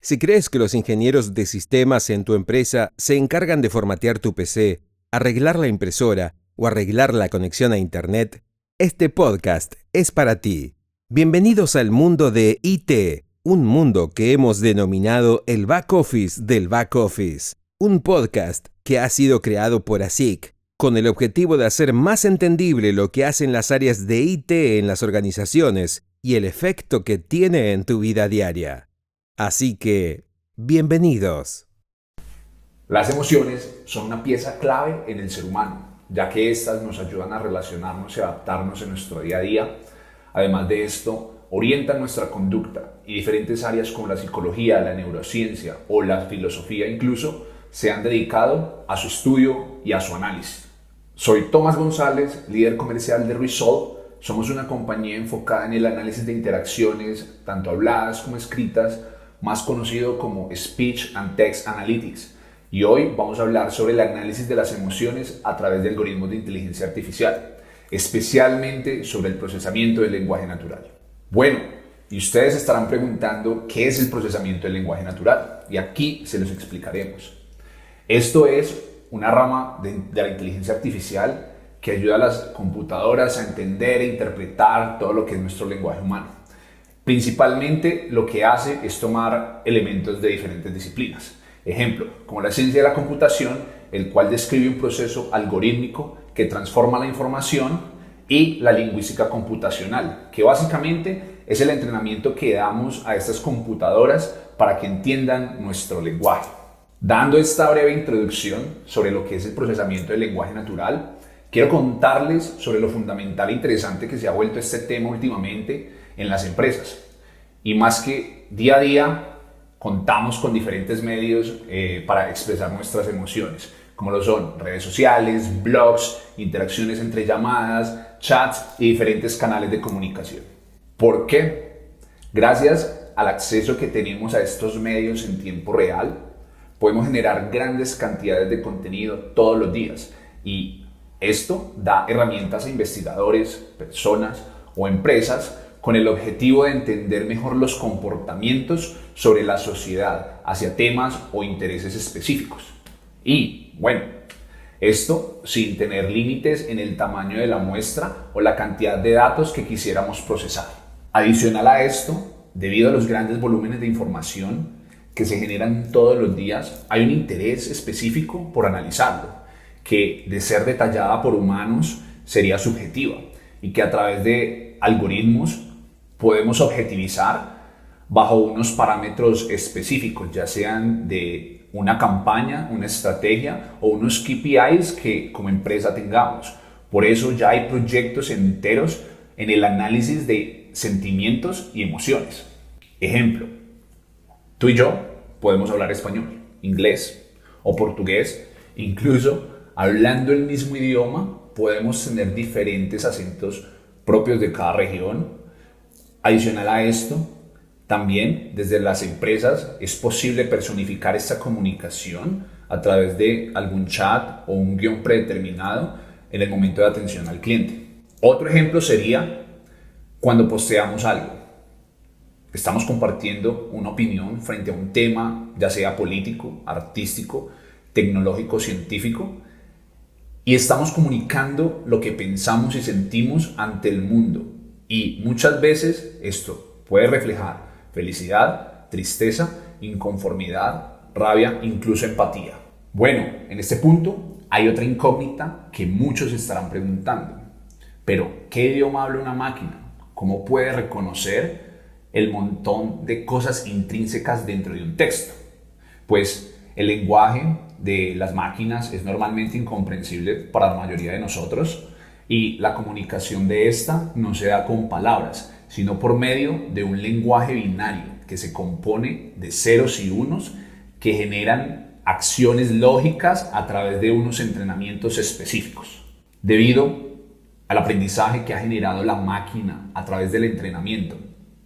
Si crees que los ingenieros de sistemas en tu empresa se encargan de formatear tu PC, arreglar la impresora o arreglar la conexión a Internet, este podcast es para ti. Bienvenidos al mundo de IT, un mundo que hemos denominado el back office del back office. Un podcast que ha sido creado por ASIC, con el objetivo de hacer más entendible lo que hacen las áreas de IT en las organizaciones y el efecto que tiene en tu vida diaria. Así que, bienvenidos. Las emociones son una pieza clave en el ser humano, ya que éstas nos ayudan a relacionarnos y adaptarnos en nuestro día a día. Además de esto, orientan nuestra conducta y diferentes áreas como la psicología, la neurociencia o la filosofía incluso se han dedicado a su estudio y a su análisis. Soy Tomás González, líder comercial de Resolve. Somos una compañía enfocada en el análisis de interacciones, tanto habladas como escritas, más conocido como Speech and Text Analytics. Y hoy vamos a hablar sobre el análisis de las emociones a través de algoritmos de inteligencia artificial, especialmente sobre el procesamiento del lenguaje natural. Bueno, y ustedes estarán preguntando qué es el procesamiento del lenguaje natural, y aquí se los explicaremos. Esto es una rama de la inteligencia artificial que ayuda a las computadoras a entender e interpretar todo lo que es nuestro lenguaje humano. Principalmente lo que hace es tomar elementos de diferentes disciplinas. Ejemplo, como la ciencia de la computación, el cual describe un proceso algorítmico que transforma la información, y la lingüística computacional, que básicamente es el entrenamiento que damos a estas computadoras para que entiendan nuestro lenguaje. Dando esta breve introducción sobre lo que es el procesamiento del lenguaje natural, quiero contarles sobre lo fundamental e interesante que se ha vuelto este tema últimamente en las empresas. Y más que día a día contamos con diferentes medios para expresar nuestras emociones, como lo son redes sociales, blogs, interacciones entre llamadas, chats y diferentes canales de comunicación. ¿Por qué? Gracias al acceso que tenemos a estos medios en tiempo real, podemos generar grandes cantidades de contenido todos los días, y esto da herramientas a investigadores, personas o empresas con el objetivo de entender mejor los comportamientos sobre la sociedad hacia temas o intereses específicos. Y bueno, esto sin tener límites en el tamaño de la muestra o la cantidad de datos que quisiéramos procesar. Adicional a esto, debido a los grandes volúmenes de información que se generan todos los días, hay un interés específico por analizarlo, que de ser detallada por humanos sería subjetiva, y que a través de algoritmos podemos objetivizar bajo unos parámetros específicos, ya sean de una campaña, una estrategia o unos KPIs que como empresa tengamos. Por eso ya hay proyectos enteros en el análisis de sentimientos y emociones. Ejemplo, tú y yo podemos hablar español, inglés o portugués. Incluso hablando el mismo idioma podemos tener diferentes acentos propios de cada región. Adicional a esto, también desde las empresas es posible personificar esta comunicación a través de algún chat o un guión predeterminado en el momento de atención al cliente. Otro ejemplo sería cuando posteamos algo. Estamos compartiendo una opinión frente a un tema, ya sea político, artístico, tecnológico, científico, y estamos comunicando lo que pensamos y sentimos ante el mundo. Y muchas veces esto puede reflejar felicidad, tristeza, inconformidad, rabia, incluso empatía. Bueno, en este punto hay otra incógnita que muchos estarán preguntando. Pero, ¿qué idioma habla una máquina? ¿Cómo puede reconocer el montón de cosas intrínsecas dentro de un texto? Pues el lenguaje de las máquinas es normalmente incomprensible para la mayoría de nosotros, y la comunicación de esta no se da con palabras, sino por medio de un lenguaje binario que se compone de ceros y unos que generan acciones lógicas a través de unos entrenamientos específicos. Debido al aprendizaje que ha generado la máquina a través del entrenamiento,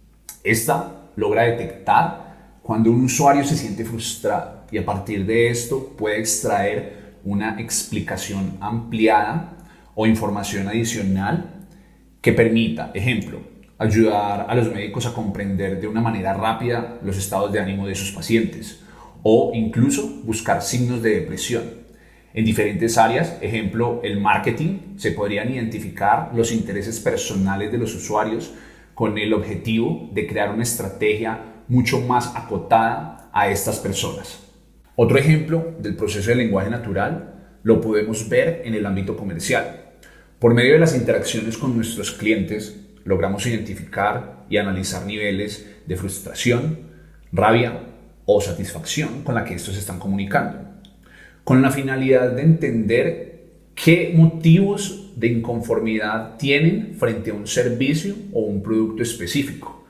esta logra detectar cuando un usuario se siente frustrado, y a partir de esto puede extraer una explicación ampliada o información adicional que permita, ejemplo, ayudar a los médicos a comprender de una manera rápida los estados de ánimo de sus pacientes o incluso buscar signos de depresión. En diferentes áreas, ejemplo, el marketing, se podrían identificar los intereses personales de los usuarios con el objetivo de crear una estrategia mucho más acotada a estas personas. Otro ejemplo del proceso de lenguaje natural lo podemos ver en el ámbito comercial. Por medio de las interacciones con nuestros clientes, logramos identificar y analizar niveles de frustración, rabia o satisfacción con la que estos están comunicando, con la finalidad de entender qué motivos de inconformidad tienen frente a un servicio o un producto específico.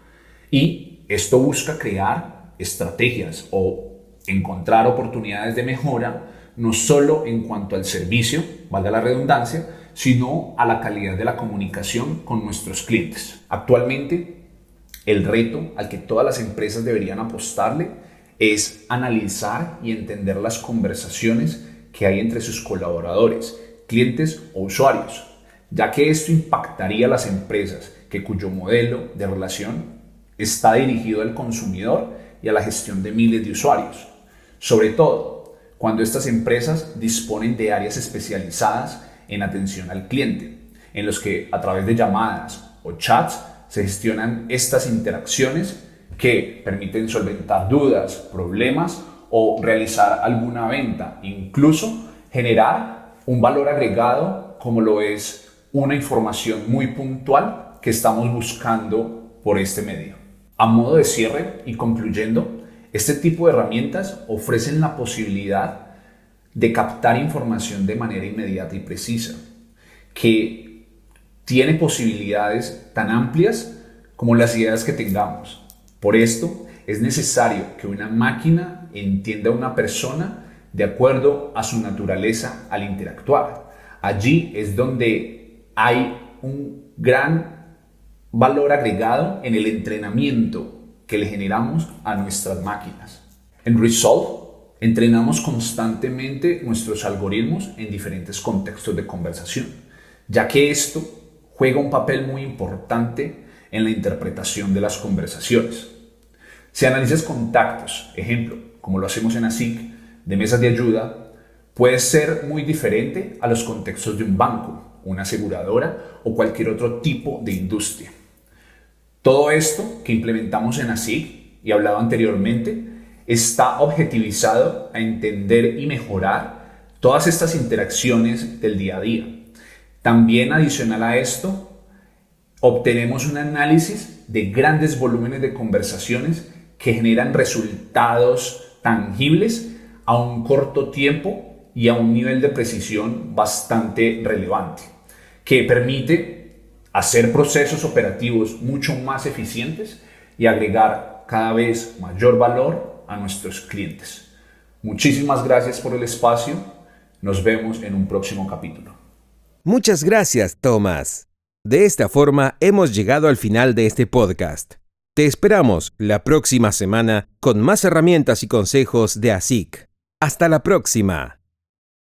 Y esto busca crear estrategias o encontrar oportunidades de mejora, no solo en cuanto al servicio, valga la redundancia, sino a la calidad de la comunicación con nuestros clientes. Actualmente, el reto al que todas las empresas deberían apostarle es analizar y entender las conversaciones que hay entre sus colaboradores, clientes o usuarios, ya que esto impactaría a las empresas cuyo modelo de relación está dirigido al consumidor y a la gestión de miles de usuarios. Sobre todo, cuando estas empresas disponen de áreas especializadas en atención al cliente, en los que a través de llamadas o chats se gestionan estas interacciones que permiten solventar dudas, problemas o realizar alguna venta, incluso generar un valor agregado como lo es una información muy puntual que estamos buscando por este medio. A modo de cierre y concluyendo, este tipo de herramientas ofrecen la posibilidad de captar información de manera inmediata y precisa, que tiene posibilidades tan amplias como las ideas que tengamos. Por esto, es necesario que una máquina entienda a una persona de acuerdo a su naturaleza al interactuar. Allí es donde hay un gran valor agregado en el entrenamiento que le generamos a nuestras máquinas. En Resolve, entrenamos constantemente nuestros algoritmos en diferentes contextos de conversación, ya que esto juega un papel muy importante en la interpretación de las conversaciones. Si analizas contactos, ejemplo, como lo hacemos en ASIC, de mesas de ayuda, puede ser muy diferente a los contextos de un banco, una aseguradora o cualquier otro tipo de industria. Todo esto que implementamos en ASIC, y hablado anteriormente, está objetivizado a entender y mejorar todas estas interacciones del día a día. También adicional a esto, obtenemos un análisis de grandes volúmenes de conversaciones que generan resultados tangibles a un corto tiempo y a un nivel de precisión bastante relevante, que permite hacer procesos operativos mucho más eficientes y agregar cada vez mayor valor a nuestros clientes. Muchísimas gracias por el espacio. Nos vemos en un próximo capítulo. Muchas gracias, Tomás. De esta forma hemos llegado al final de este podcast. Te esperamos la próxima semana con más herramientas y consejos de ASIC. Hasta la próxima.